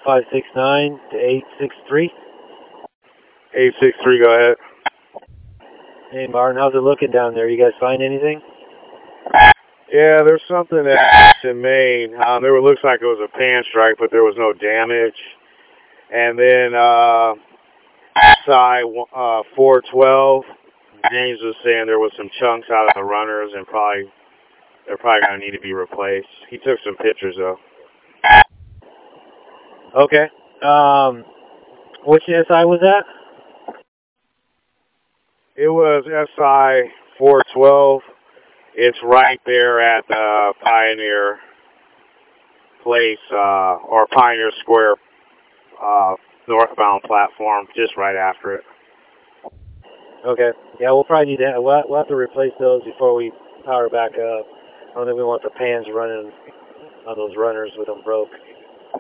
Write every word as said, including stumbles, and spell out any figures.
five six nine to eight six three. eight six three, go ahead. Hey, Martin, how's it looking down there? You guys find anything? Yeah, there's something that's in Maine. Um, it looks like it was a pan strike, but there was no damage. And then uh, S I uh, four twelve, James was saying there was some chunks out of the runners, and probably they're probably going to need to be replaced. He took some pictures, though. Okay. Um, which S I was that? It was S I four twelve. It's right there at the Pioneer Place, uh, or Pioneer Square uh, northbound platform, just right after it. Okay. Yeah, we'll probably need to, we'll, we'll have to replace those before we power back up. I don't think we want the pans running on those runners with them broke.